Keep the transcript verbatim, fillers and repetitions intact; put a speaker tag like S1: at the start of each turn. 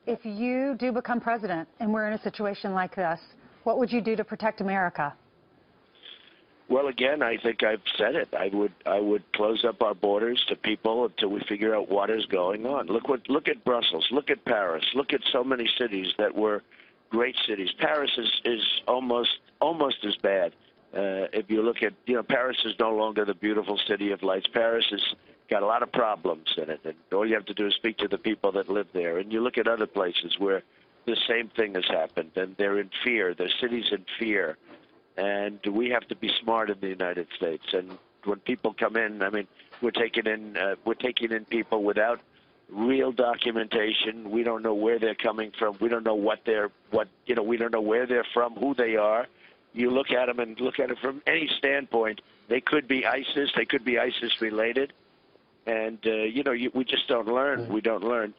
S1: if you do become president and we're in a situation like this, what would you do to protect America?
S2: Well, again, I think I've said it. I would I would close up our borders to people until we figure out what is going on. Look what look at Brussels. Look at Paris. Look at so many cities that were great cities. Paris is is almost almost as bad. Uh, if you look at, you know, Paris is no longer the beautiful city of lights. Paris has got a lot of problems in it, and all you have to do is speak to the people that live there. And you look at other places where the same thing has happened, and they're in fear. Their cities in fear. And we have to be smart in the United States. And when people come in, I mean, we're taking in uh, we're taking in people without real documentation. We don't know where they're coming from. We don't know what they're what you know. We don't know where they're from, who they are. You look at them and look at it from any standpoint. They could be ISIS. They could be ISIS related. And uh, you know, you, we just don't learn. We don't learn.